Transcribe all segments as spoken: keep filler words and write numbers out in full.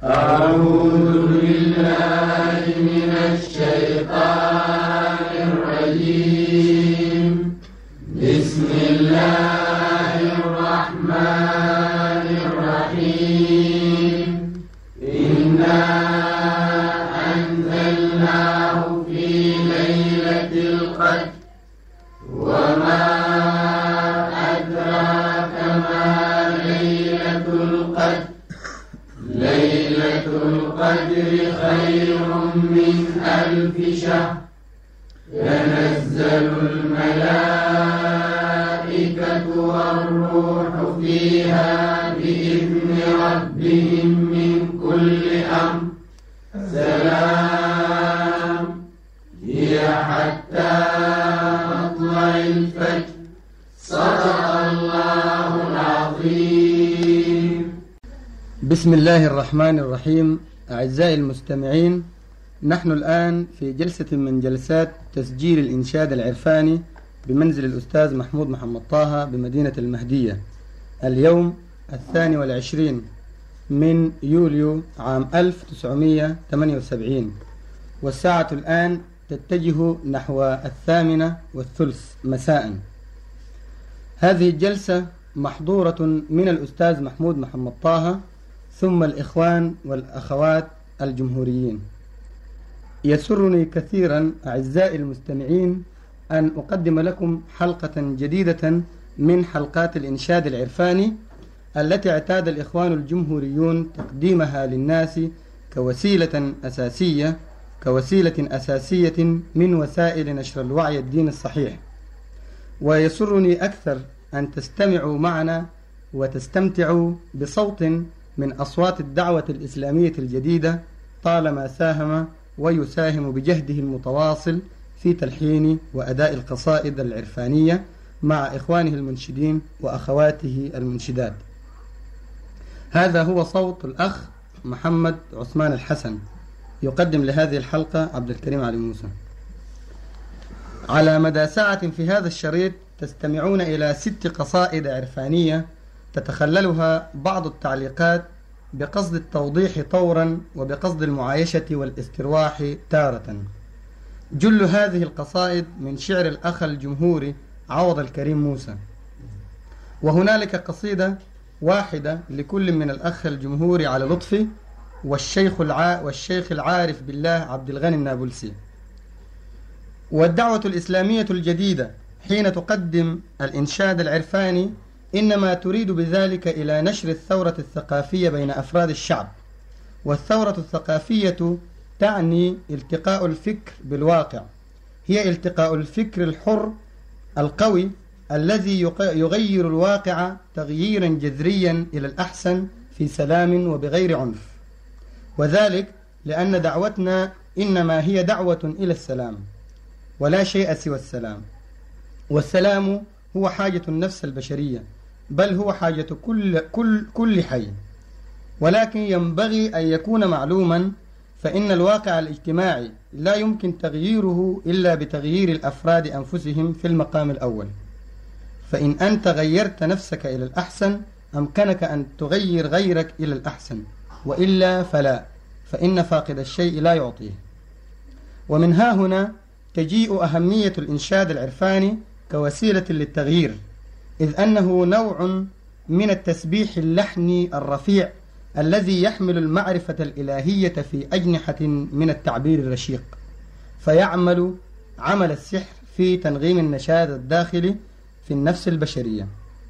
أعوذ بالله من الشيطان الرجيم. بسم الله الرحمن الرحيم. إنا أنزلناه في ليلة القدر وما أدراك ما ليلة القدر. ليلة القدر خير من ألف شهر. تنزل الملائكة والروح فيها بإذن ربهم من كل أمر. سلام هي حتى مطلع الفجر. صدق الله العظيم. بسم الله الرحمن الرحيم. أعزائي المستمعين، نحن الآن في جلسة من جلسات تسجيل الإنشاد العرفاني بمنزل الأستاذ محمود محمد طه بمدينة المهدية. اليوم الثاني والعشرين من يوليو عام ألف وتسعمائة وثمانية وسبعين، والساعة الآن تتجه نحو الثامنة والثلث مساء. هذه الجلسة محضورة من الأستاذ محمود محمد طه ثم الإخوان والأخوات الجمهوريين. يسرني كثيرا أعزائي المستمعين أن أقدم لكم حلقة جديدة من حلقات الإنشاد العرفاني التي اعتاد الإخوان الجمهوريون تقديمها للناس كوسيلة أساسية كوسيلة أساسية من وسائل نشر الوعي الديني الصحيح. ويسرني أكثر أن تستمعوا معنا وتستمتعوا بصوت من أصوات الدعوة الإسلامية الجديدة طالما ساهم ويساهم بجهده المتواصل في تلحين وأداء القصائد العرفانية مع إخوانه المنشدين وأخواته المنشدات. هذا هو صوت الأخ محمد عثمان الحسن، يقدم لهذه الحلقة عبد الكريم علي موسى. على مدى ساعة في هذا الشريط تستمعون إلى ست قصائد عرفانية تتخللها بعض التعليقات بقصد التوضيح طورا وبقصد المعايشة والاسترواح تارة. جل هذه القصائد من شعر الأخ الجمهوري عوض الكريم موسى، وهنالك قصيدة واحدة لكل من الأخ الجمهوري على لطفي والشيخ الع... والشيخ العارف بالله عبد الغني النابلسي. والدعوة الإسلامية الجديدة حين تقدم الإنشاد العرفاني إنما تريد بذلك إلى نشر الثورة الثقافية بين أفراد الشعب. والثورة الثقافية تعني التقاء الفكر بالواقع، هي التقاء الفكر الحر القوي الذي يغير الواقع تغييرا جذريا إلى الأحسن في سلام وبغير عنف. وذلك لأن دعوتنا إنما هي دعوة إلى السلام ولا شيء سوى السلام. والسلام هو حاجة النفس البشرية، بل هو حاجة كل, كل, كل حي. ولكن ينبغي أن يكون معلوما فإن الواقع الاجتماعي لا يمكن تغييره إلا بتغيير الأفراد أنفسهم في المقام الأول. فإن أنت غيرت نفسك إلى الأحسن أمكنك أن تغير غيرك إلى الأحسن، وإلا فلا، فإن فاقد الشيء لا يعطيه. ومن ها هنا تجيء أهمية الإنشاد العرفاني كوسيلة للتغيير، إذ أنه نوع من التسبيح اللحني الرفيع الذي يحمل المعرفة الإلهية في أجنحة من التعبير الرشيق، فيعمل عمل السحر في تنغيم النشاز الداخلي في النفس البشرية،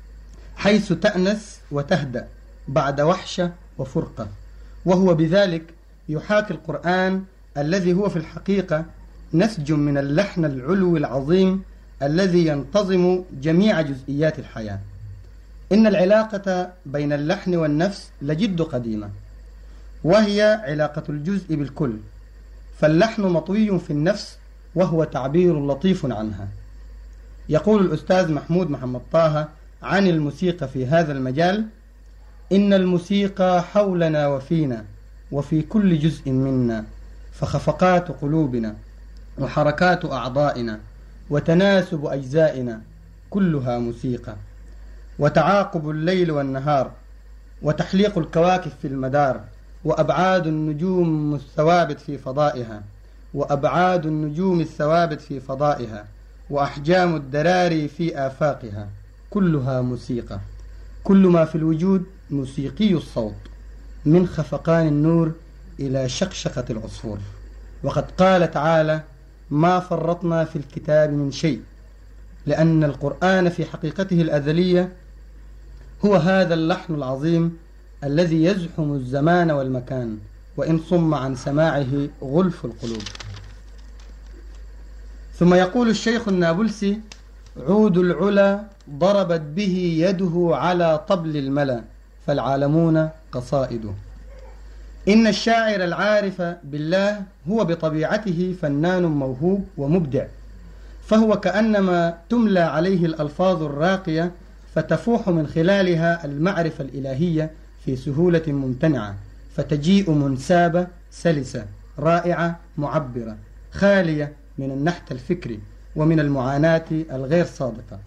حيث تأنس وتهدأ بعد وحشة وفرقة. وهو بذلك يحاكي القرآن الذي هو في الحقيقة نسج من اللحن العلوي العظيم الذي ينتظم جميع جزئيات الحياة. إن العلاقة بين اللحن والنفس لجد قديمة، وهي علاقة الجزء بالكل. فاللحن مطوي في النفس وهو تعبير لطيف عنها. يقول الأستاذ محمود محمد طه عن الموسيقى في هذا المجال: إن الموسيقى حولنا وفينا وفي كل جزء منا، فخفقات قلوبنا وحركات أعضائنا وتناسب أجزائنا كلها موسيقى، وتعاقب الليل والنهار، وتحليق الكواكب في المدار، وأبعاد النجوم الثوابت في فضائها، وأبعاد النجوم الثوابت في فضائها، وأحجام الدراري في آفاقها، كلها موسيقى. كل ما في الوجود موسيقي الصوت، من خفقان النور إلى شقشقة العصفور. وقد قال تعالى: ما فرطنا في الكتاب من شيء، لأن القرآن في حقيقته الأزلية هو هذا اللحن العظيم الذي يزحم الزمان والمكان، وإن صم عن سماعه غلف القلوب. ثم يقول الشيخ النابلسي: عود العلا ضربت به يده على طبل الملا، فالعالمون قصائده. إن الشاعر العارف بالله هو بطبيعته فنان موهوب ومبدع، فهو كأنما تملى عليه الألفاظ الراقية فتفوح من خلالها المعرفة الإلهية في سهولة ممتنعة، فتجيء منسابة سلسة رائعة معبرة خالية من النحت الفكري ومن المعاناة الغير صادقة.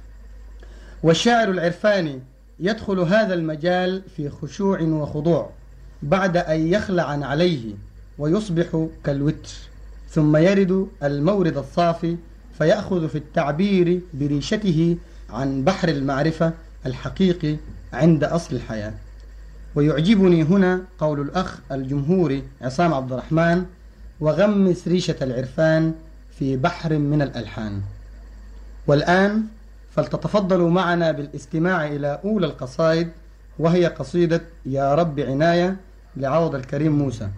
والشاعر العرفاني يدخل هذا المجال في خشوع وخضوع بعد أن يخلع عليه ويصبح كالوتر، ثم يرد المورد الصافي فيأخذ في التعبير بريشته عن بحر المعرفة الحقيقي عند أصل الحياة. ويعجبني هنا قول الأخ الجمهوري عصام عبد الرحمن: وغمس ريشة العرفان في بحر من الألحان. والآن فلتتفضلوا معنا بالاستماع إلى أولى القصائد، وهي قصيدة يا رب عناية لعوض الكريم موسى.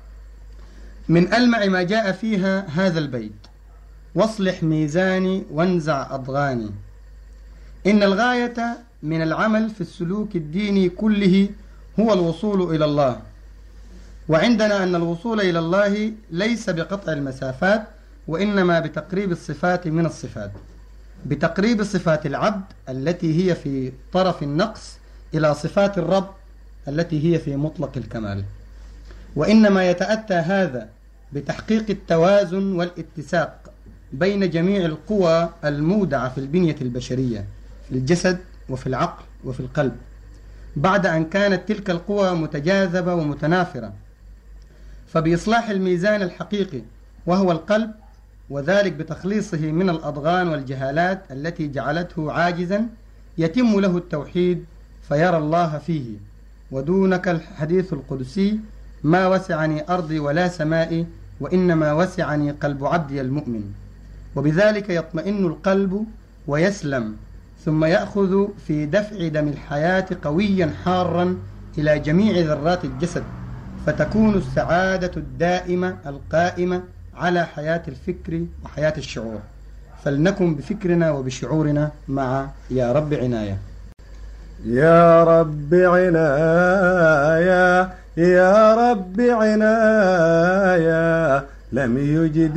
من ألمع ما جاء فيها هذا البيت: واصلح ميزاني وانزع أضغاني. إن الغاية من العمل في السلوك الديني كله هو الوصول إلى الله، وعندنا أن الوصول إلى الله ليس بقطع المسافات، وإنما بتقريب الصفات من الصفات، بتقريب صفات العبد التي هي في طرف النقص إلى صفات الرب التي هي في مطلق الكمال. وإنما يتأتى هذا بتحقيق التوازن والاتساق بين جميع القوى المودعة في البنية البشرية، في الجسد وفي العقل وفي القلب، بعد أن كانت تلك القوى متجاذبة ومتنافرة. فبإصلاح الميزان الحقيقي وهو القلب، وذلك بتخليصه من الأضغان والجهالات التي جعلته عاجزا، يتم له التوحيد فيرى الله فيه. ودونك الحديث القدسي: ما وسعني أرضي ولا سمائي، وإنما وسعني قلب عبدي المؤمن. وبذلك يطمئن القلب ويسلم، ثم يأخذ في دفع دم الحياة قويا حارا إلى جميع ذرات الجسد، فتكون السعادة الدائمة القائمة على حياة الفكر وحياة الشعور. فلنكن بفكرنا وبشعورنا مع يا رب عناية. يا رب عناية يا رب عناية، لم يجد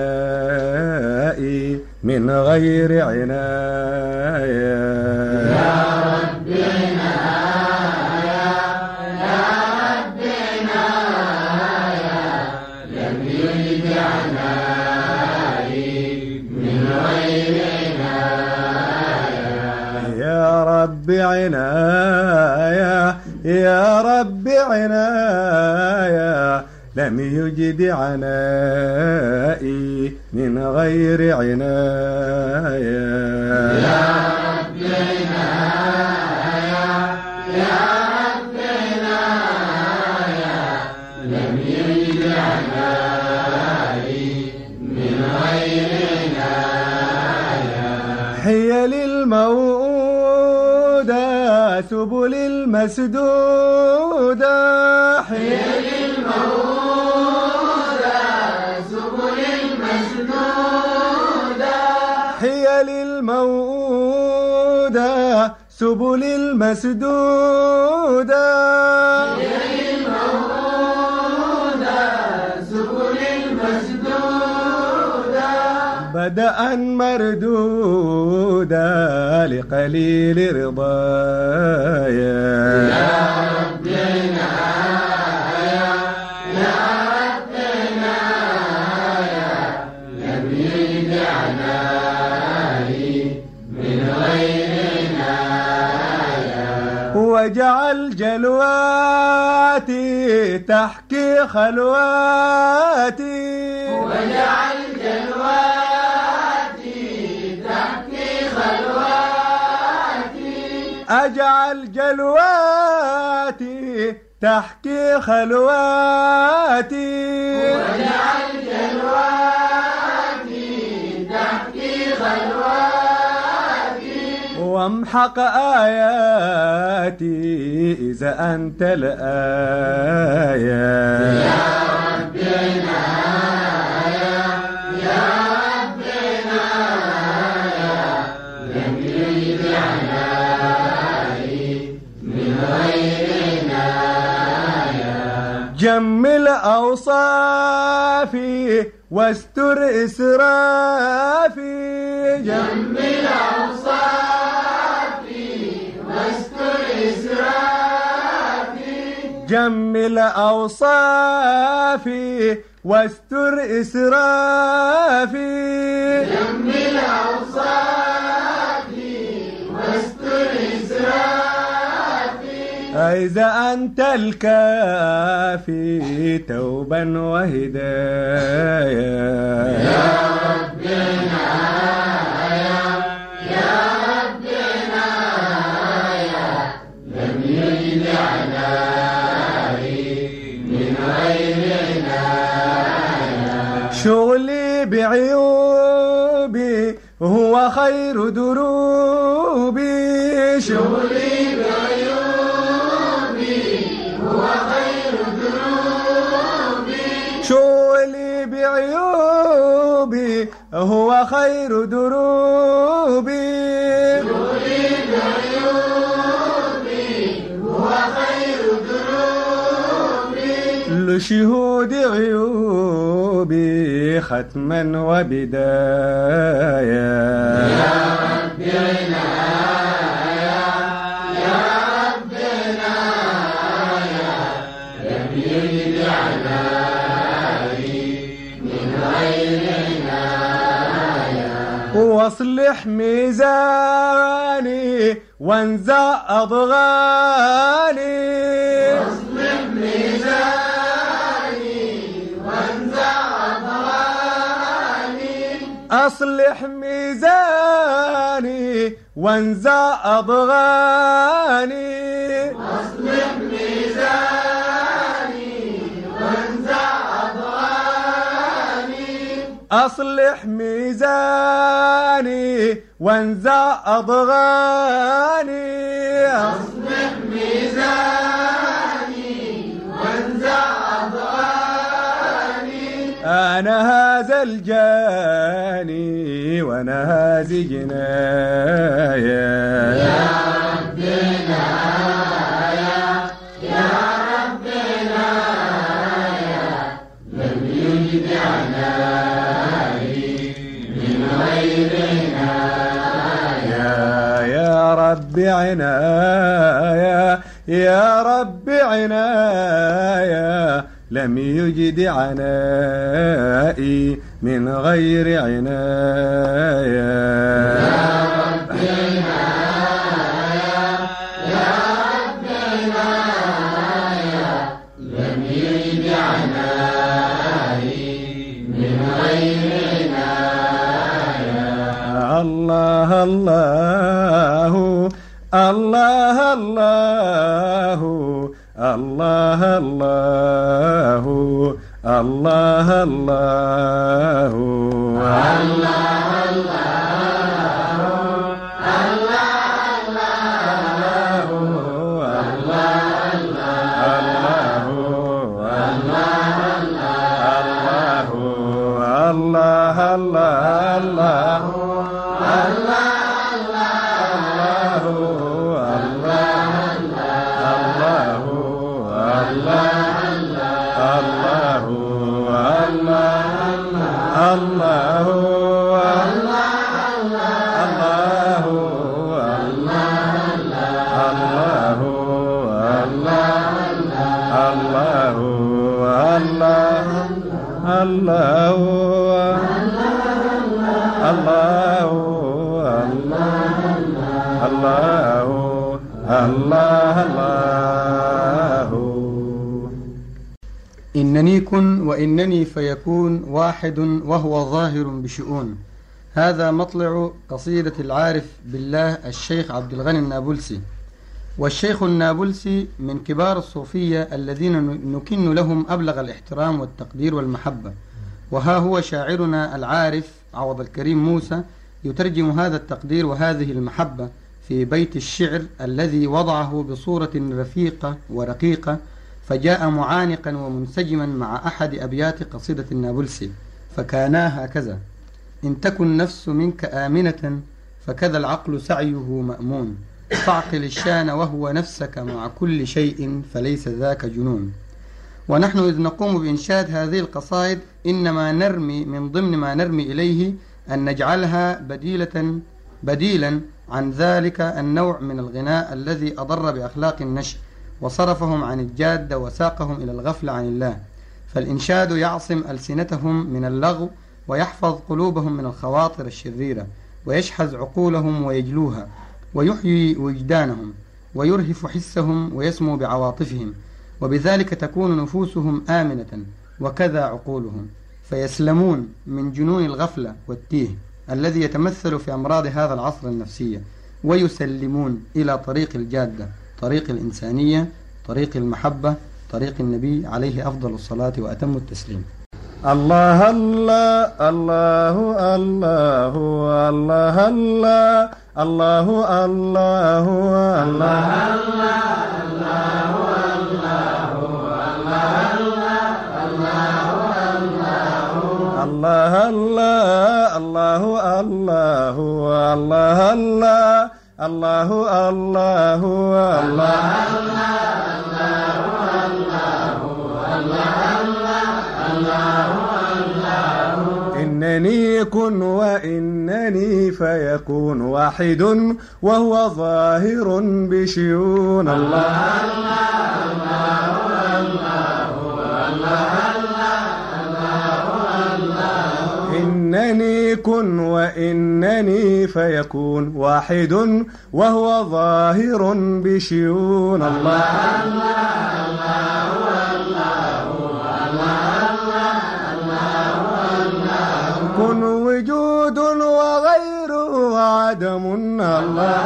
عنائي من غير عناية. يا رب عناية يا رب عناية، لم يجد عنائي من غير عناية. يا رب عناية يا رب عناية، لم يجد عنائي من غير عناية. يا رب عناية يا رب عناية، لم يجد عنائي من غير عناية. حيل الموءودة سبل المسدودة، حيل الموءودة سبل المسدودة، حيل الموءودة سبل المسدودة، حيل الموءودة سبل المسدودة، بدءا مردودا لقليل رضايا. يا رب عناية يا رب عناية، لم يجد عنائي من غير عناية. وجعل جلواتي تحكي خلواتي واجعل جلواتي تحكي خلواتي أجعل جلواتي تحكي خلواتي واجعل جلواتي تحكي خلواتي وامحق آياتي إذا أنت الآية يا رب عناية يا رب عناية لم يجد عناي من غير عناية جمل أوصافي واستر إسرافي جمل أوصافي واستر إسرافي جمل أوصافي واستر إسرافي جمل أوصافي واستر إسرافي إذا أنت الكافي توبا وهدايا يا رب عناية يا رب عناية لم يجد عناي من غير عناية شغلي بعيوبي هو خير دروبي شغلي بعيوبي هو خير دروبي شغلي بعيوبي هو خير دروبي شغلي بعيوبي هو خير دروبي لشهود عيوبي ختما وبداية يا رب عناية يا رب عناية لم يجد عناي من غير عناية واصلح ميزاني وانزع أضغاني واصلح ميزاني وانزع أضغاني أصلح ميزاني وانزع أضغاني أصلح ميزاني وانزع أضغاني أصلح ميزاني وانزع أضغاني أصلح ميزاني وانزع أضغاني أنا هذا الجاني وأنا هذه جناية يا رب عناية يا رب عناية لم يجد عناي من غير عناية يا رب عناية يا رب عناية لم يجد عنائي من غير عناية يا رب عناية يا رب عناية لم يجد عناي من غير عناية الله الله الله الله الله الله الله الله الله الله إنني كن وإنني فيكون واحد وهو ظاهر بشؤون. هذا مطلع قصيدة العارف بالله الشيخ عبد الغني النابلسي. والشيخ النابلسي من كبار الصوفية الذين نكن لهم أبلغ الاحترام والتقدير والمحبة. وها هو شاعرنا العارف عوض الكريم موسى يترجم هذا التقدير وهذه المحبة في بيت الشعر الذي وضعه بصورة رفيقة ورقيقة، فجاء معانقا ومنسجما مع أحد أبيات قصيدة النابلسي، فكانا هكذا: إن تكن نفس منك آمنة فكذا العقل سعيه مأمون، فاعقل الشان وهو نفسك مع كل شيء فليس ذاك جنون. ونحن إذ نقوم بإنشاد هذه القصائد إنما نرمي من ضمن ما نرمي إليه أن نجعلها بديلة بديلا عن ذلك النوع من الغناء الذي أضر بأخلاق النشء وصرفهم عن الجادة وساقهم إلى الغفلة عن الله. فالإنشاد يعصم ألسنتهم من اللغو ويحفظ قلوبهم من الخواطر الشريرة ويشحذ عقولهم ويجلوها ويحيي وجدانهم ويرهف حسهم ويسمو بعواطفهم، وبذلك تكون نفوسهم آمنة وكذا عقولهم، فيسلمون من جنون الغفلة والتيه الذي يتمثل في أمراض هذا العصر النفسية، ويسلمون إلى طريق الجادة، طريق الإنسانية، طريق المحبة، طريق النبي عليه أفضل الصلاة وأتم التسليم. الله الله الله الله الله الله الله الله الله الله الله الله الله الله الله الله الله الله إنني كن وإنني فيكون واحد وهو ظاهر بشيون. الله إنني كن وإنني فيكون واحد وهو ظاهر بشيون. الله كن وجود وغيره عدم. الله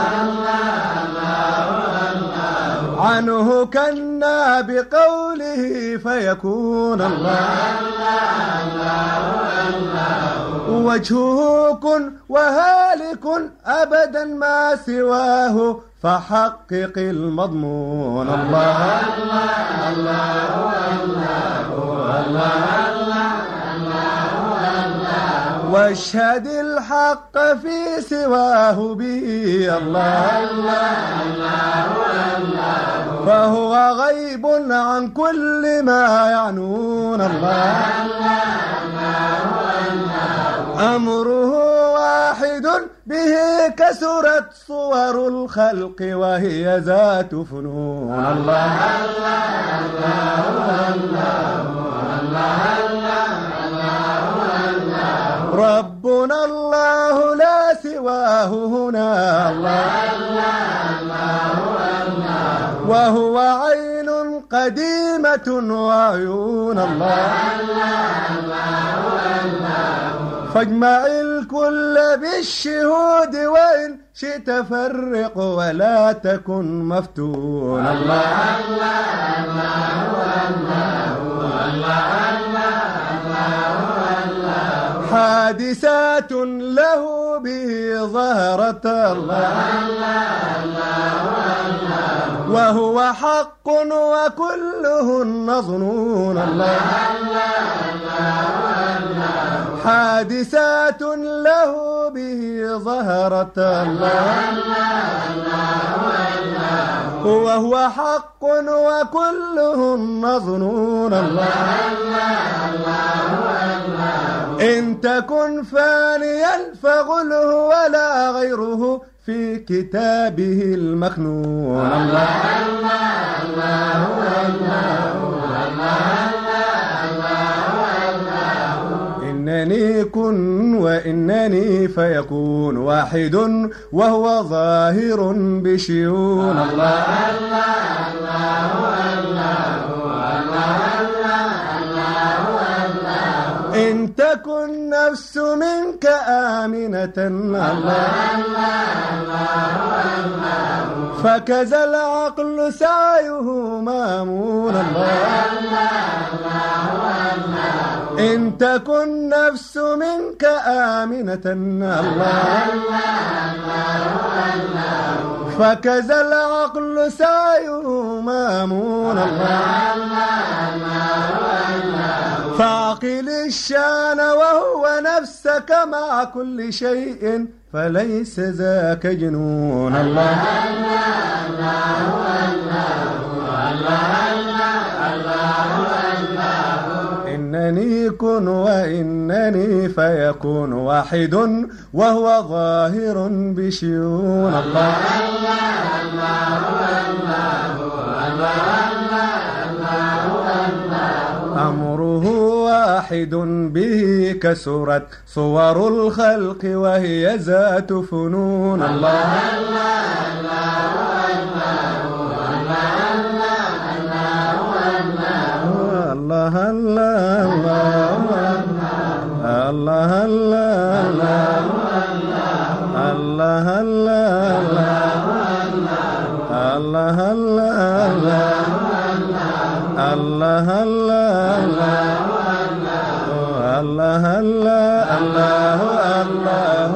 عنه كنا بقوله فيكون. الله وجهه كن وهالك أبدا ما سواه فحقق المضمون. الله واشهد الحق في سواه به. الله فهو غيب عن كل ما يعنون. الله أمره واحد به كسرت صور الخلق وهي ذات فنون. الله ربنا الله لا سواه هنا. الله وهو عين قديمة وعيون. الله فاجمع الكل بالشهود وإن شئت فرق ولا تكن مفتون. الله حادثات له به ظهرت. الله وهو حق وكلهن ظنون. الله حادثات له به ظهرت. الله وهو حق وكلهن ظنون. الله إن تكن فانيا فغله ولا غيره في كتابه المكنون. الله إنني كن وإنني فيكون واحد وهو ظاهر بشيون. الله تكن نفس منك آمنة الله فكذا العقل سعيه مامون الله إن تكن نفس منك آمنة الله فكذا العقل سعيه مامون الله فاعقل الشان وهو نفسك مع كل شيء فليس ذاك جنون الله إنني كن وإنني فيكون واحد وهو ظاهر بشيون الله أمره واحد به كسرت صور الخلق وهي ذات فنون الله الله الله الله الله الله الله الله الله.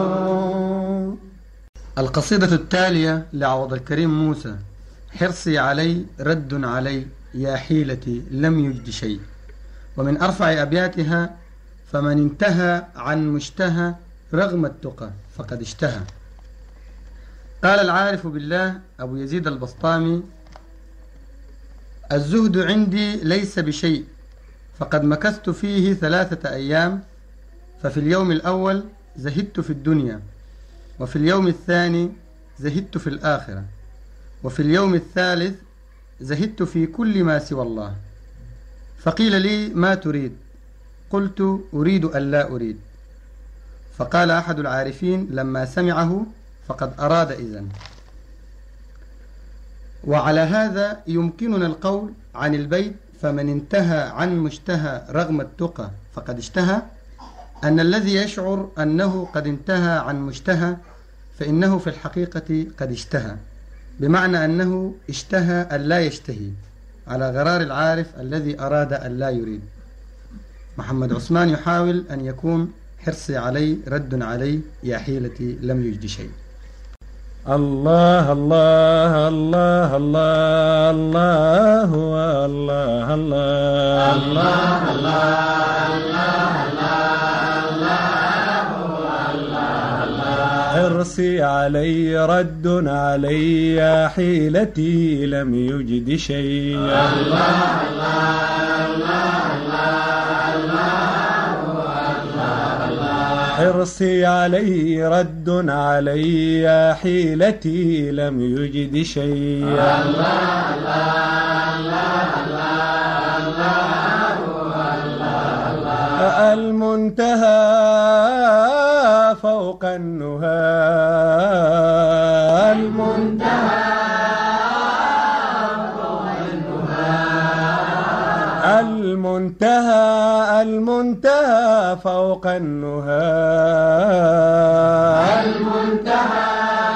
القصيدة التالية لعوض الكريم موسى: حرصي علي رد علي يا حيلتي لم يجد شيء. ومن أرفع أبياتها: فمن انتهى عن مشتهى رغم التقى فقد اشتهى. قال العارف بالله أبو يزيد البسطامي: الزهد عندي ليس بشيء، فقد مكثت فيه ثلاثة أيام، ففي اليوم الأول زهدت في الدنيا، وفي اليوم الثاني زهدت في الآخرة، وفي اليوم الثالث زهدت في كل ما سوى الله. فقيل لي: ما تريد؟ قلت: أريد أن لا أريد. فقال أحد العارفين لما سمعه: فقد أراد إذن. وعلى هذا يمكننا القول عن البيت: فمن انتهى عن مشتهى رغم التقى فقد اشتهى، أن الذي يشعر أنه قد انتهى عن مشتهى فإنه في الحقيقة قد اشتهى، بمعنى أنه اشتهى أن لا يشتهي، على غرار العارف الذي أراد أن لا يريد. محمد عثمان يحاول أن يكون حرصي علي رد علي يا حيلتي لم يجد شيء. الله الله الله الله الله الله الله الله الله. حرصي علي رد علي يا حيلتي لم يجد شيء. الله حرصي علي رد علي يا حيلتي لم يجد شيء. الله المنتهى فوق النهى، المنتهى فوق النهى، المنتهى المنتهى فوق النهى، المنتهى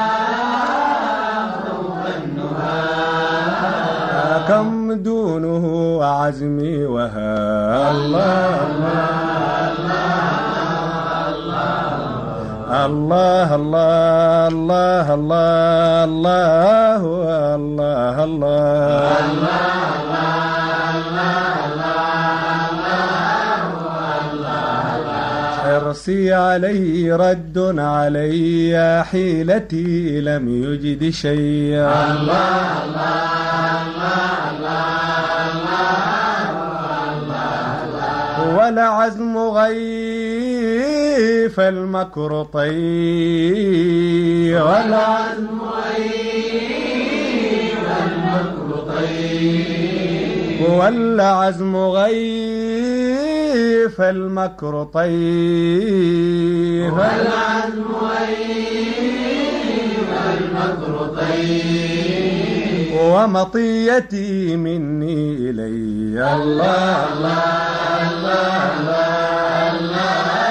فوق النهى. كم دونه عزمي وها. الله الله الله الله الله الله الله الله الله. حرصي علي رد علي يا حيلتي لم يجد شيء. الله ولا عزم غيف المكر طيب، ولا عزم غيف المكر طيب، ولا عزم غيف المكر طيب، ولا عزم غيف المكر طيب. ومطيتي مني إلي. الله الله الله الله.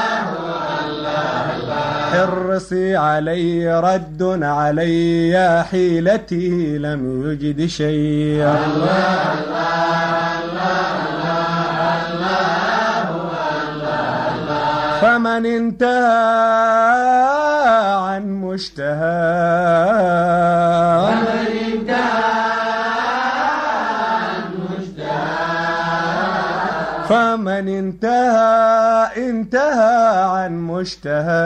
حرصي علي رد علي يا حيلتي لم يجد شيء. الله الله الله الله الله. فمن انتهى عن مشتهى فمن انتهى عن مشتهى فمن انتهى انتهى عن مشتهى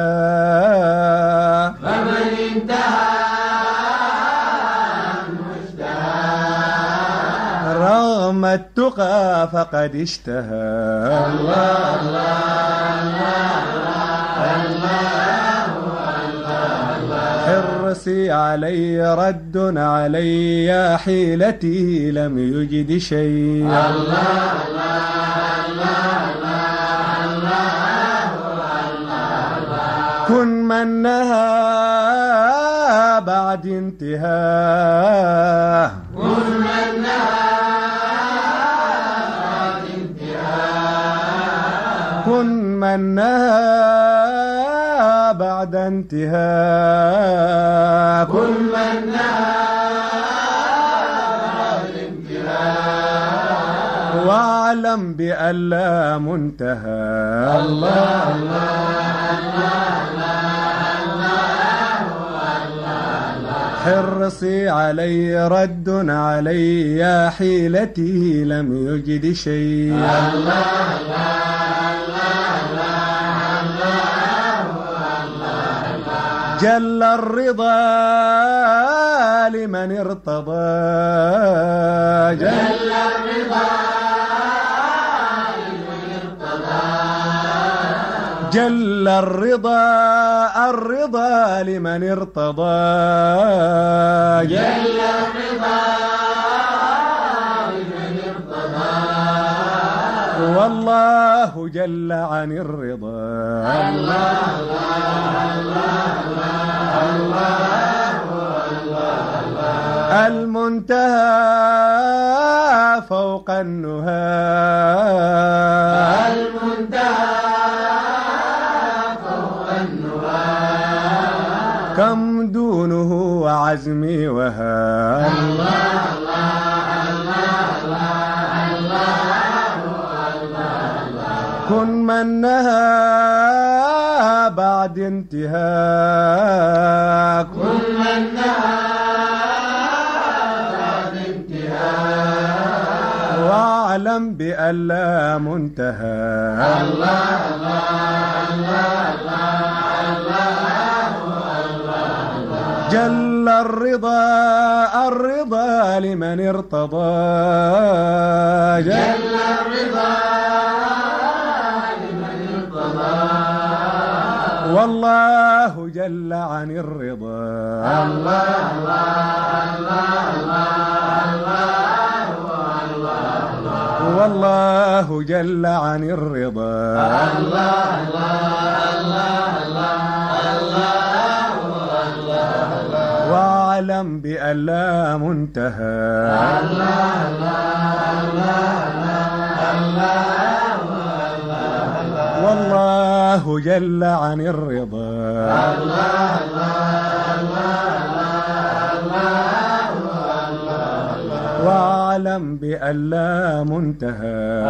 فمن انتهى عن مشتهى رغم التقى فقد اشتهى. الله الله الله الله. حرصي علي رد علي يا حيلتي لم يجد شيء. الله الله كن من نهى بعد انتهاه. كن من نهى بعد انتهاه. كن من نهى بعد انتهاه. كن من نهى بعد انتهاه. واعلم بأن لا منتهى. الله الله حرصي علي رد علي يا حيلتي لم يجد شيء. الله الله الله. جل الرضا لمن ارتضى. جل الرضا لمن ارتضى. جل الرضا الرضا لمن ارتضى. جل الرضا لمن ارتضى. والله جل عن الرضا. الله المنتهى فوق النهى. المنتهى فوق النهى. كم دونه وعزمي وها. الله كن من نهى بعد انتهاء. كن من نهى بعد انتهاء. واعلم بأن لا منتهى. الله جل الرضا الرضا لمن ارتضى. جل الرضا لمن ارتضى. والله جل عن الرضا. الله والله جل عن الرضا. واعلم بأن لا منتهى. والله جل عن الرضا. واعلم بأن لا منتهى.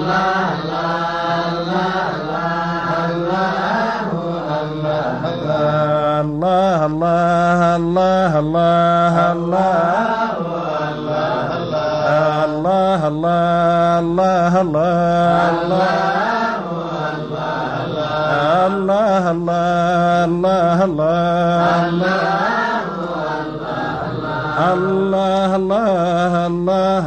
الله الله الله الله الله الله الله الله الله الله الله الله الله الله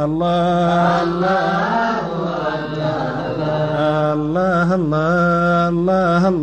الله الله الله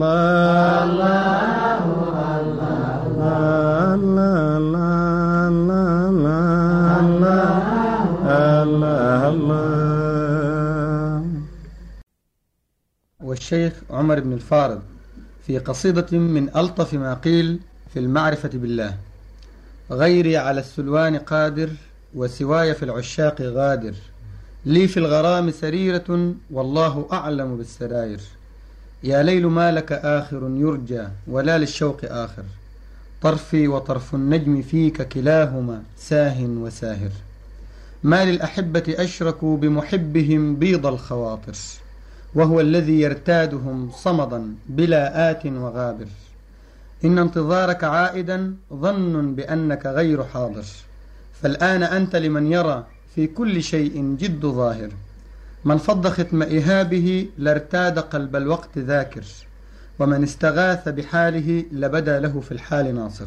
والشيخ عمر بن الفارض في قصيدة من ألطف ما قيل في المعرفة بالله: غيري على السلوان قادر، وسواي في العشاق غادر، لي في الغرام سريرة، والله أعلم بالسراير. يا ليل ما لك آخر يرجى ولا للشوق آخر، طرفي وطرف النجم فيك كلاهما ساه وساهر. ما للأحبة أشركوا بمحبهم بيض الخواطر، وهو الذي يرتادهم صمدا بلا آت وغابر. إن انتظارك عائدا ظن بأنك غير حاضر، فالآن أنت لمن يرى في كل شيء جد ظاهر. من فض ختم إهابه لارتاد قلب الوقت ذاكر، ومن استغاث بحاله لبدا له في الحال ناصر.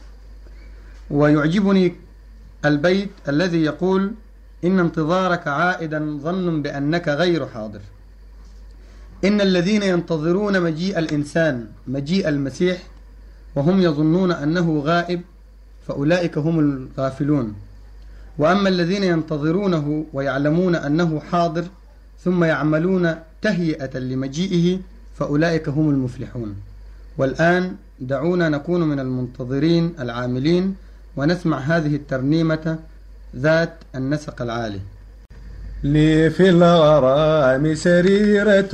ويعجبني البيت الذي يقول: إن انتظارك عائدا ظن بأنك غير حاضر. إن الذين ينتظرون مجيء الإنسان مجيء المسيح وهم يظنون أنه غائب فأولئك هم الغافلون، وأما الذين ينتظرونه ويعلمون أنه حاضر ثم يعملون تهيئة لمجيئه فأولئك هم المفلحون. والآن دعونا نكون من المنتظرين العاملين ونسمع هذه الترنيمة ذات النسق العالي. لي في الغرام سريرة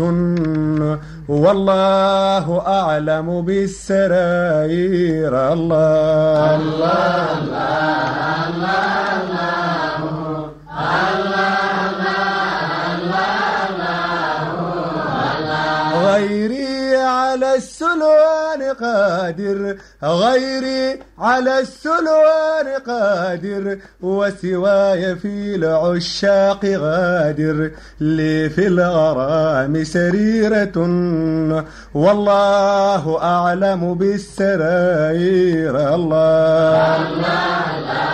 والله أعلم بالسرائر. الله الله الله الله الله. غيري على السلوان قادر، غيري على السلوان قادر، وسواي في العشاق غادر. لي في الغرام سريرة والله أعلم بالسرائر. الله الله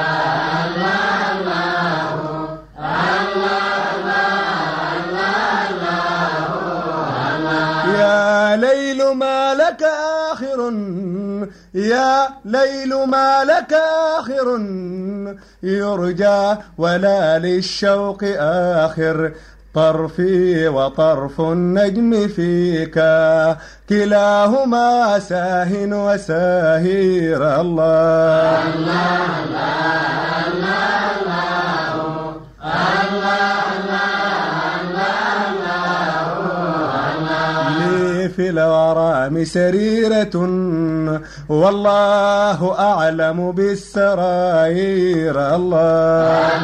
يا ليل ما لك آخر، يا ليل ما لك آخر يرجى ولا للشوق آخر. طرفي وطرف النجم فيك كلاهما ساه وساهير. الله الله في الغرام سريرة والله أعلم بالسرائر. الله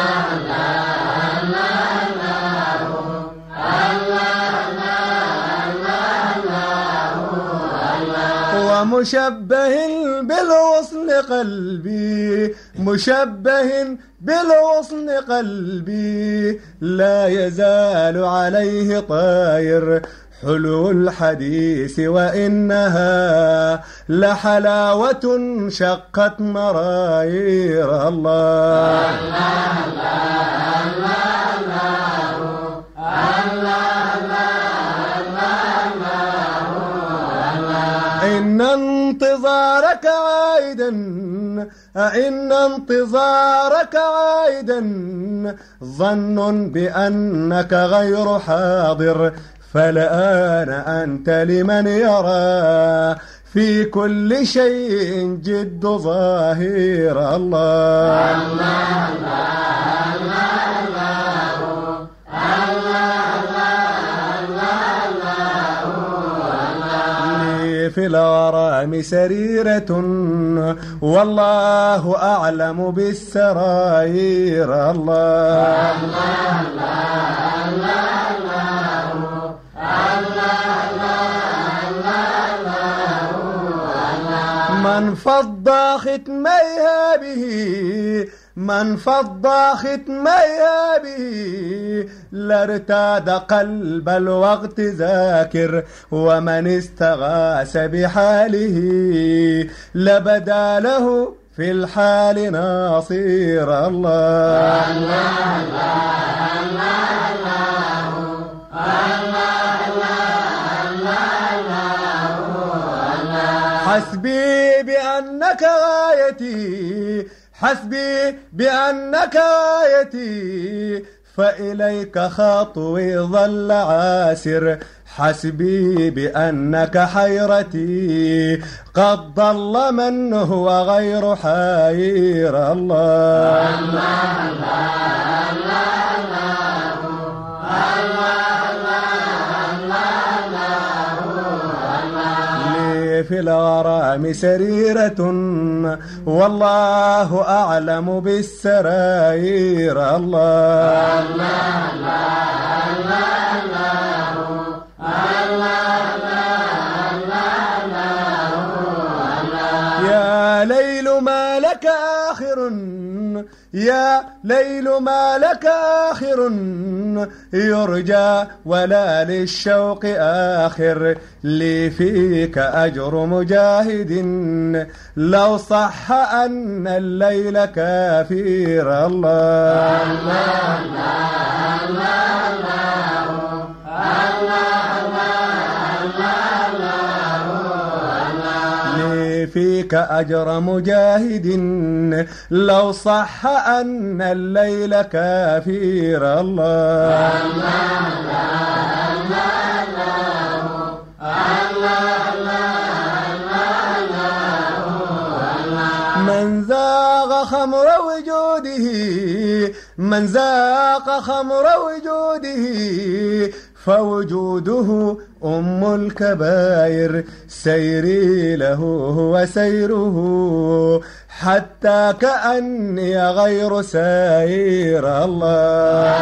ومشبه بالوصل قلبي، مشبه بالوصل قلبي، لا يزال عليه طاير. حلو الحديث وإنها لحلاوة شقت مراير. الله إن انتظارك عائدا، إن انتظارك عائدا ظن بأنك غير حاضر. فالآن أنت لمن يرى في كل شيء جد ظاهر. الله لي في الغرام سريرة والله أعلم بالسرائر. الله من فضى ختميها به، من فضى ختميها به لارتاد قلب الوقت ذاكر. ومن استغاث بحاله لبدا له في الحال ناصير. الله حسبي بأنك غايتي، حسبي بأنك غايتي، فإليك خطوي ظل عاسر. حسبي بأنك حيرتي، قد ضل من هو غير حير. الله في الغرام سريرة والله أعلم بالسرائر. الله الله الله الله يا ليل ما لك آخر يا ليل ما لك آخر يرجى ولا للشوق آخر لي فيك أجر مجاهد لو صح أن الليل كافر. الله الله الله لي فيك أجر مجاهد لو صح أن الليل كافر. الله من ذاق خمر وجوده من ذاق خمر وجوده فوجوده أم الكبائر سيري له هو سيره حتى كأني غير سائر. الله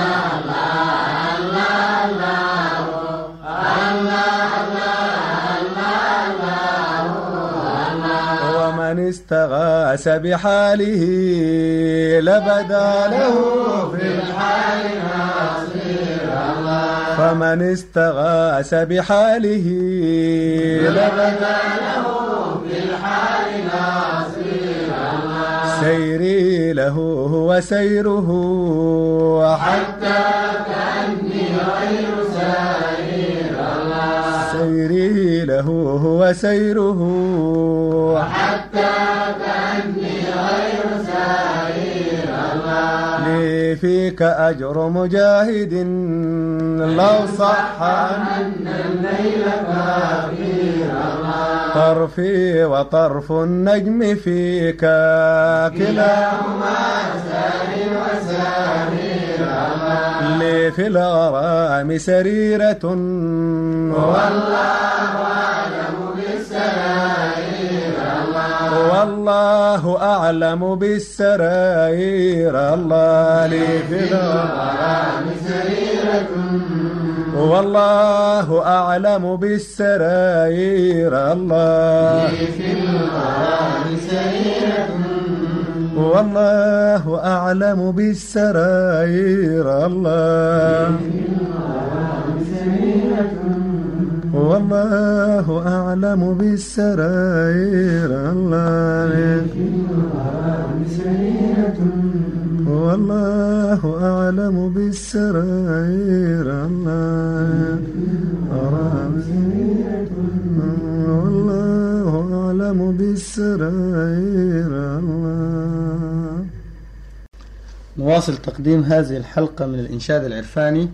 ومن استغاث بحاله لبدا له في الحال نصير. فمن استغاث بحاله لبدا له في الحال نصير. سيري له هو سيره حتى كأني غير سائر. سيري له هو سيره حتى كأني غير سائر. لي فيك أجر مجاهد لو صح أن الليل كافر. طرفي وطرف النجم فيك كلاهما سائر وسائر. لي في الغرام سريرة والله أعلم بالسرائر. والله أعلم بالسرائر. الله لي في الغرام سريرة والله أعلم بالسرائر. الله لي في الغرام سريرة والله أعلم بالسرائر. الله والله أعلم بالسرائر. الله والله أعلم بالسرائر. الله والله أعلم بالسرائر. الله. نواصل تقديم هذه الحلقة من الإنشاد العرفاني.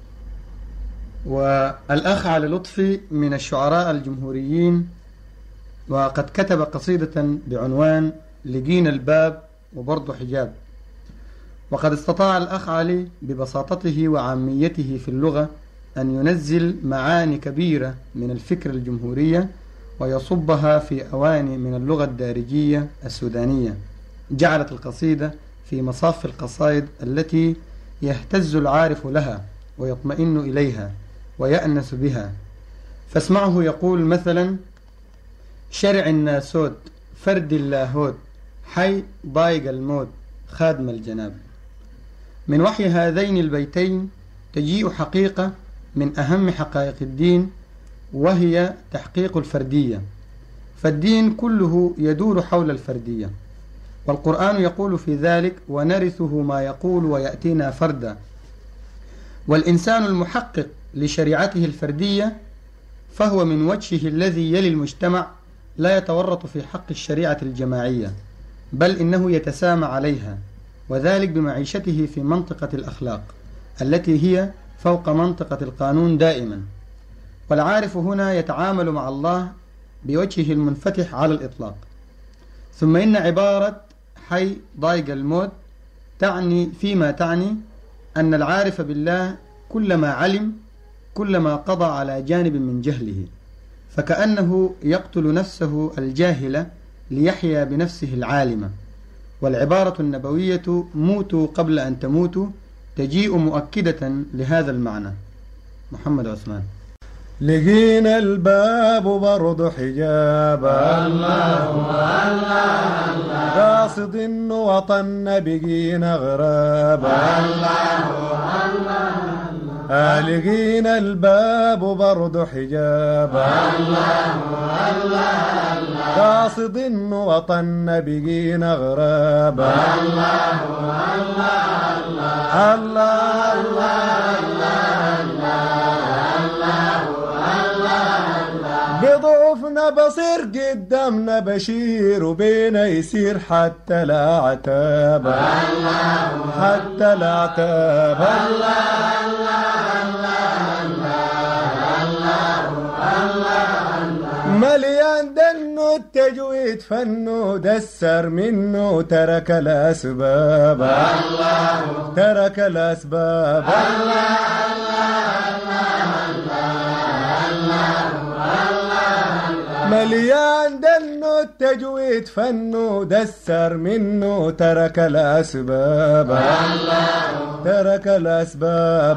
والأخ علي لطفي من الشعراء الجمهوريين، وقد كتب قصيدة بعنوان لقينا الباب وبرضه حجاب. وقد استطاع الأخ علي ببساطته وعاميته في اللغة أن ينزل معاني كبيرة من الفكر الجمهورية ويصبها في أواني من اللغة الدارجية السودانية، جعلت القصيدة في مصاف القصائد التي يهتز العارف لها ويطمئن إليها ويأنس بها. فاسمعه يقول مثلا: شرع الناسود فرد اللاهود حي ضايق الموت خادم الجناب. من وحي هذين البيتين تجيء حقيقة من أهم حقائق الدين، وهي تحقيق الفردية. فالدين كله يدور حول الفردية، والقرآن يقول في ذلك: ونرثه ما يقول ويأتينا فردا. والإنسان المحقق لشريعته الفردية فهو من وجهه الذي يلي المجتمع لا يتورط في حق الشريعة الجماعية، بل إنه يتسامى عليها، وذلك بمعيشته في منطقة الأخلاق التي هي فوق منطقة القانون دائما. والعارف هنا يتعامل مع الله بوجهه المنفتح على الإطلاق. ثم إن عبارة حي ضايق الموت تعني فيما تعني أن العارف بالله كلما علم كلما قضى على جانب من جهله، فكأنه يقتل نفسه الجاهلة ليحيا بنفسه العالمة. والعبارة النبوية موتوا قبل أن تموتوا تجيء مؤكدة لهذا المعنى. محمد عثمان. لقينا الباب برضو حجابا الله الله الله قاصد وطن بقينا غرابا الله الله الله لقينا الباب برضو حجابا الله الله الله قاصد وطن بقينا غرابا الله الله الله الله بضعفنا بصير قدامنا بشير وبينا يسير حتى لا عتاب حتى لا عتاب مليان دنو التجويد فنو دسر منه ترك الأسباب ترك الأسباب مليان دنو التجويد فنو دسر منه ترك الأسباب ترك الأسباب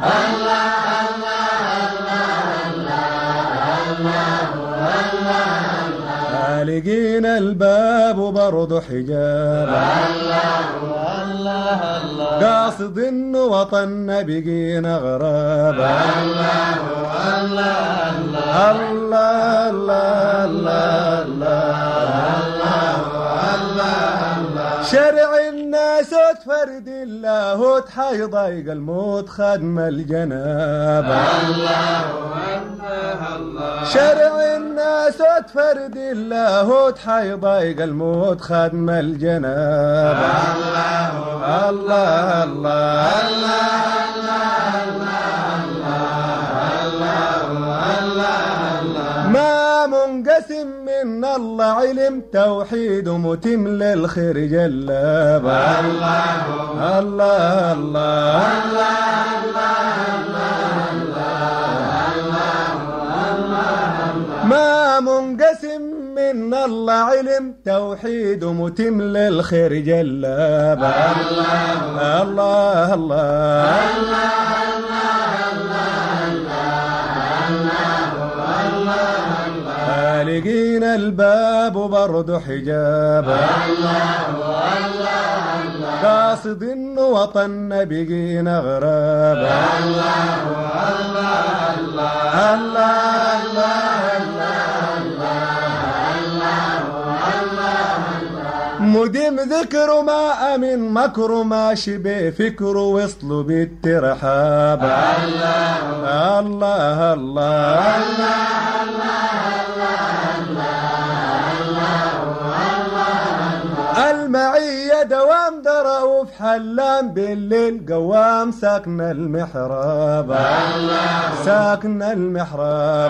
لقينا الباب برضو حجاب قاصد وطن بقينا غرابا الله الله الله الله شرع الناس وتفرد الله تحيضيق الموت خدم الجنابة شرع الناس وتفرد الله تحيضيق الموت خدم الجنابة الله الله ما منقسم من الله علم توحيد متم للخير جلابا الله الله ما منقسم من الله علم توحيد متم للخير جلابا الله الله الله لقينا الباب برضو حجابا قاصد وطن بقينا غرابا الله مدم ذكر ما أمن مكر ما شبه فكر وصلوا بالترحاب الله الله الله المعية دوام درؤوف حلام بالليل قوام ساكن المحراب ساكن المحراب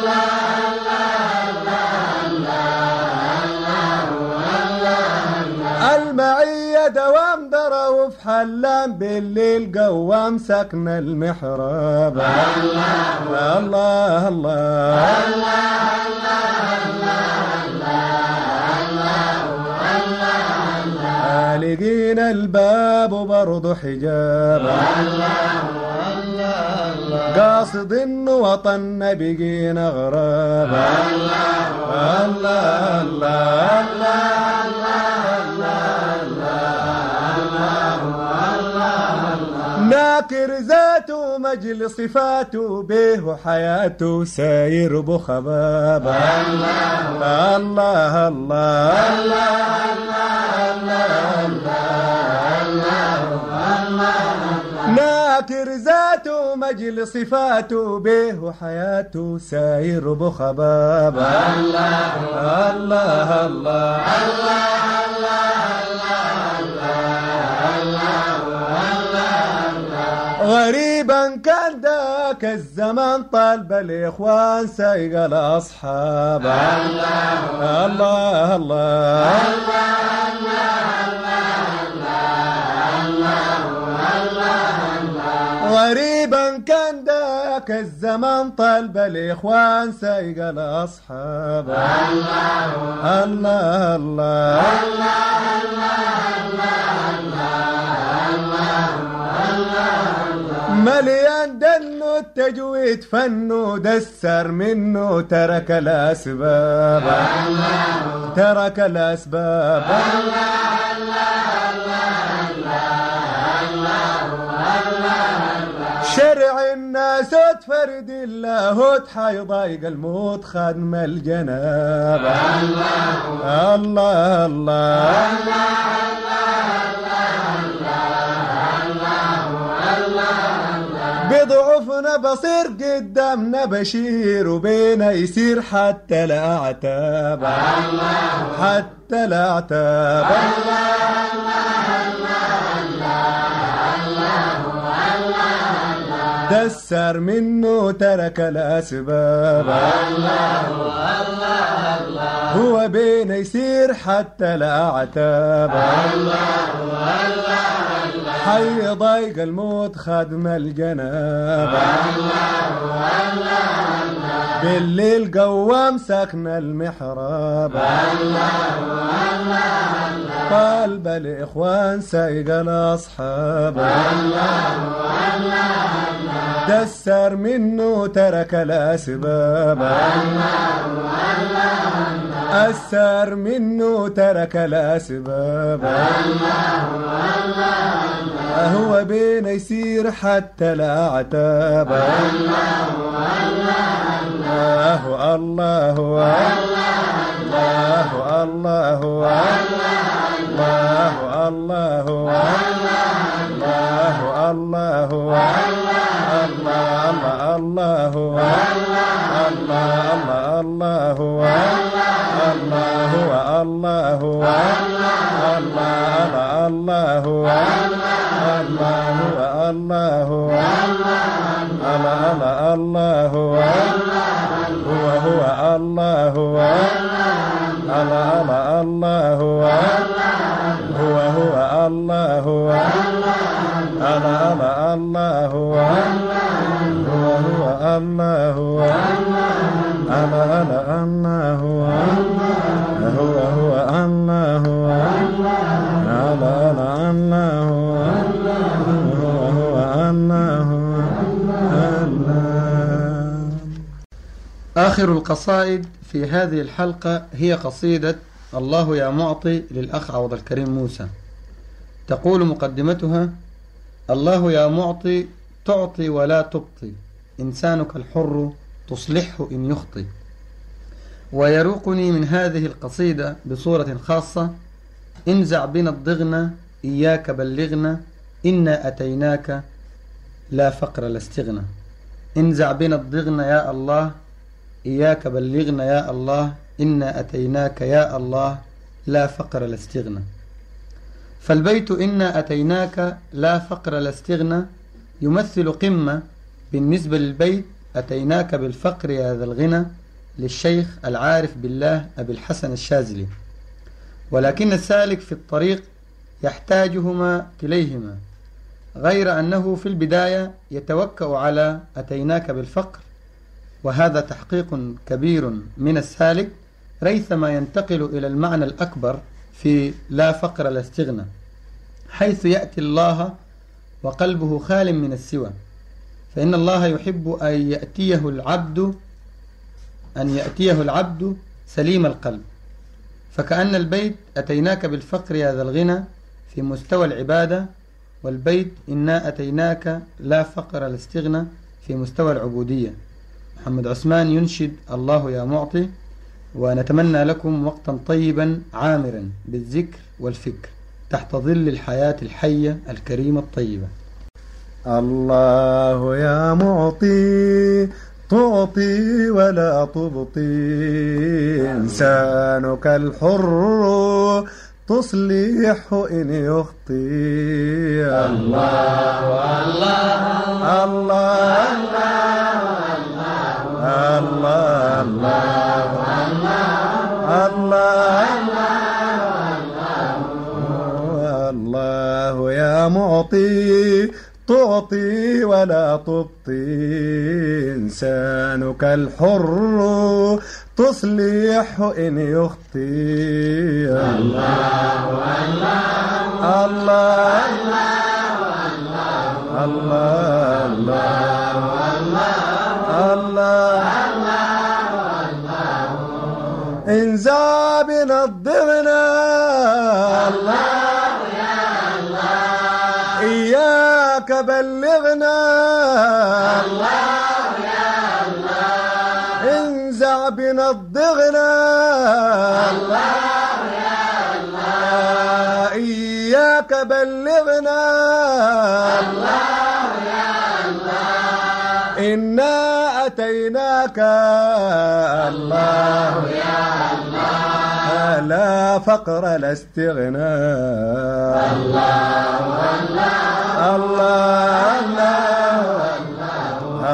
المعية دوام درؤوف حلام بالليل قوام ساكن المحراب الله الله الله لقينا الباب برضو حجابا قاصد وطن بقينا غرابا الله الله ناكر ذاته مجل صفاته به حياته ساير بخبابا الله الله الله ناكر ذاته مجل صفاته به حياته ساير بخبابا الله الله الله غريبا كان ذاك الزمان طالب الاخوان سايق الاصحاب الله الله الله غريبا كان ذاك ذاك الزمان طلب الإخوان سيق الأصحاب. الله الله الله مليان دنو التجويد فنو دسر منه ترك الأسباب. ترك الأسباب. شرع الناس تفرد الله تحيضايق الموت خدم الجناب. الله الله الله بضعفنا بصير قدامنا بشير وبينا يصير حتى لا عتاب. حتى لا عتاب. دسر منه ترك الأسباب. هو بينا يصير حتى لا عتاب. حي ضيق الموت خدم الجناب. بالليل قوام سكن المحراب. قلب الإخوان سيق الأصحاب. دسر منه ترك الأسباب. أسر منه ترك الأسباب. هو بين يسير حتى لا عتاب. الله الله الله الله الله الله الله الله الله الله هو هو الله الله الله هو هو الله الله الله هو هو الله الله الله هو هو هو الله الله الله هو هو الله. آخر القصائد في هذه الحلقة هي قصيدة الله يا معطي للأخ عوض الكريم موسى. تقول مقدمتها: الله يا معطي تعطي ولا تبطي، إنسانك الحر تصلحه إن يخطي. ويروقني من هذه القصيدة بصورة خاصة: انزع بنا الضغن إياك بلغنا، إنا أتيناك لا فقر لا استغنى. انزع بنا الضغن يا الله، إياك بلغنا يا الله، إنا أتيناك يا الله لا فقر لا استغنى. فالبيت إنا أتيناك لا فقر لا استغنى يمثل قمة بالنسبة للبيت أتيناك بالفقر يا ذا الغنى للشيخ العارف بالله أبي الحسن الشاذلي. ولكن السالك في الطريق يحتاجهما كليهما، غير أنه في البداية يتوكأ على أتيناك بالفقر، وهذا تحقيق كبير من السالك ريثما ينتقل إلى المعنى الأكبر في لا فقر لا استغنى، حيث يأتي الله وقلبه خال من السوى. فإن الله يحب أن يأتيه العبد أن يأتيه العبد سليم القلب. فكأن البيت أتيناك بالفقر يا ذا الغنى في مستوى العبادة، والبيت إنا أتيناك لا فقر لا استغنى في مستوى العبودية. محمد عثمان ينشد الله يا معطي، ونتمنى لكم وقتا طيبا عامرا بالذكر والفكر تحت ظل الحياة الحية الكريمة الطيبة. الله يا معطي تعطي ولا تبطي، إنسانك الحر تصلحه إن يخطي. الله الله الله الله الله الله يا معطي تعطي فلا تبطي إنسانك الحر تصلحه إن يخطي. الله الله الله الله الله الله إن زابنا الضغنا الله يا الله إياك بلغنا الله يا الله إن زعبنا الضغنا الله يا الله إياك بلغنا الله يا الله إنا أتيناك الله يا الله لا فقر لا استغناء. الله الله الله الله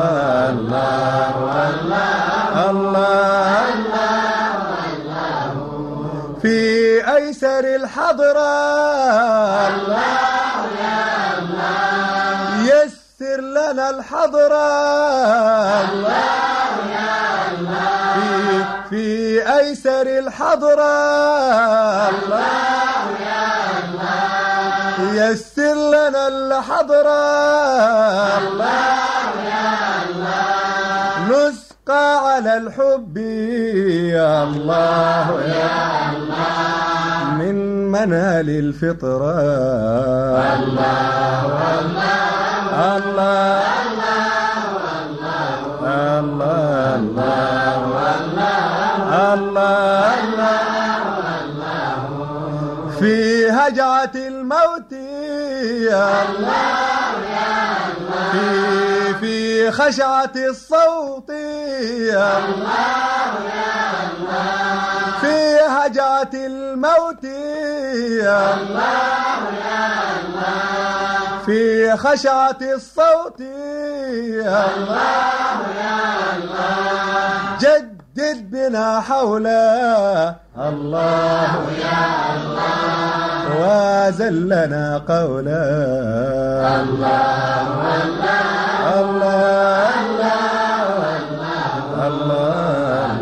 الله الله في أيسر الحضرة الله يا الله يسر لنا الحضرة الله يا الله في, في أيسر الحضرة الله يا الله يسر لنا الحضرة الله يا الله نسقى على الحب يا الله يا الله من منال الفطرة. الله الله الله الله الله الله في هجعة الموت يا الله يا الله في في خشعة الصوت يا الله يا الله في هجعة الموت يا الله يا الله في خشعة الصوت يا الله يا الله جدد بنا حوله الله يا الله وزلنا قولا. الله الله الله الله الله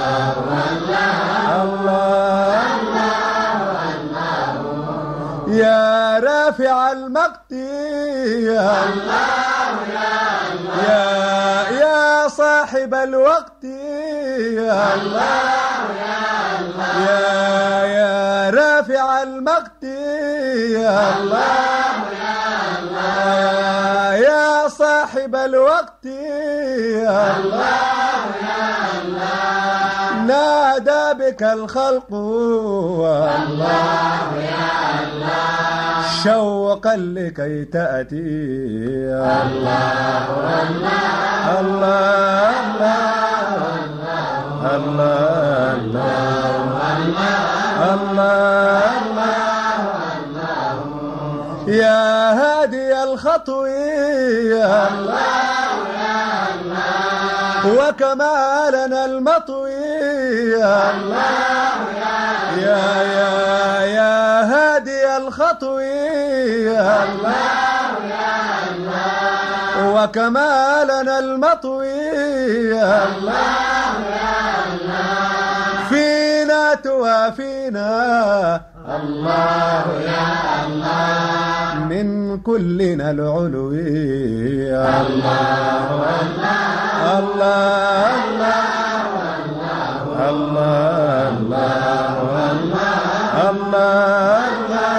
الله يا رافع المقت يا الله يا الله يا يا صاحب الوقت يا الله يا الله يا يا رافع المقت يا الله يا الله يا صاحب الوقت يا الله يا الله نادى بك الخلق والله الله يا الله شوقا لكي تأتي. الله الله الله الله الله الله يا هادي الخطو يا الله يا الله وكمالنا المطوي يا الله يا يا يا هادي الخطو يا الله يا الله وكمالنا المطوي يا الله يا الله فينا توافينا الله يا الله من كلنا العلوي. الله الله الله الله الله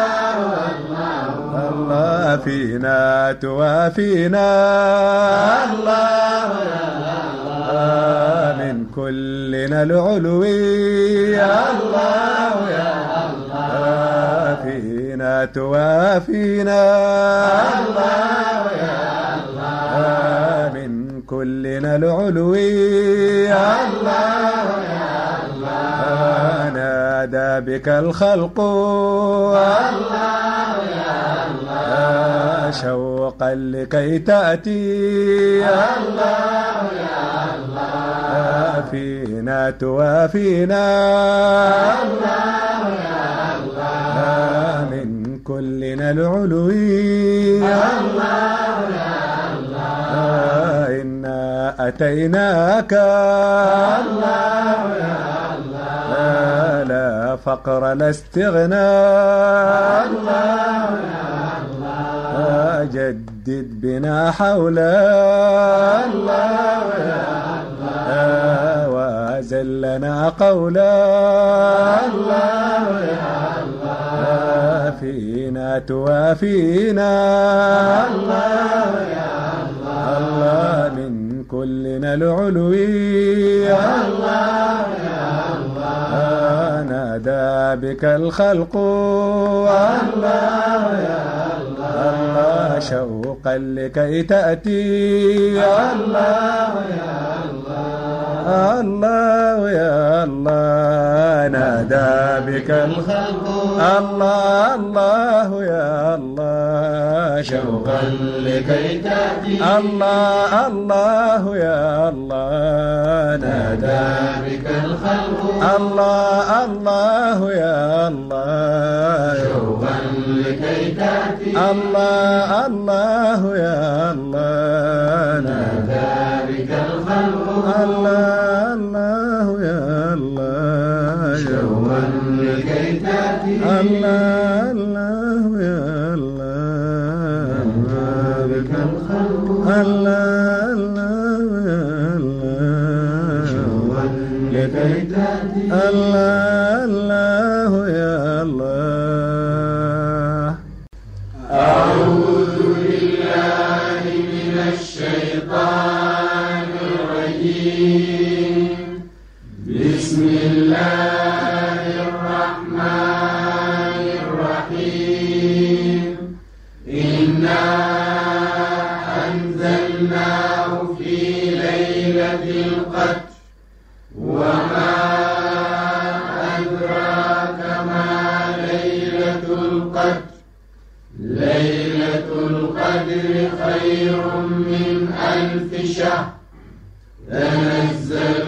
الله فينا توافينا الله من كلنا العلوي. الله يا الله فينا توافينا الله يا الله من كلنا العلوي. الله يا الله نادى بك الخلق الله يا الله شوقا لكي تأتي. الله يا الله فينا توافينا. الله يا الله من كلنا العلوي. الله يا أتيناك الله يا الله لا فقر لا استغناء الله يا الله جدد بنا حولا الله يا الله وأزلنا قولا الله يا الله فينا توافينا الله يا الله من كلنا العلوي الله يا الله نادى بك الخلق الله يا الله شوقا لكي تأتي الله يا الله الله يا الله نادى بك الخلق الله الله يا الله شوقا لكي تأتي الله الله يا الله نادى بك الخلق الله الله يا الله شوقا لكي تأتي الله الله يا الله نادى بك الخلق الله الله يا الله شوقا لكي تأتي الله الله يا الله بك الخلق الله الله يا الله شوقا لكي تأتي الله الله يا الله أعوذ بالله من الشيطان الرجيم بسم الله الرحمن الرحيم إنا أنزلناه في ليلة القدر وما أدراك ما ليلة القدر ليلة القدر خير من ألف شهر تنزل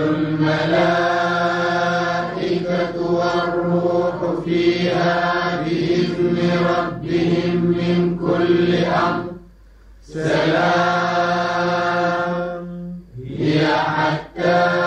الملائكة والروح فيها بإذن ربهم من كل أمر سلام هي حتى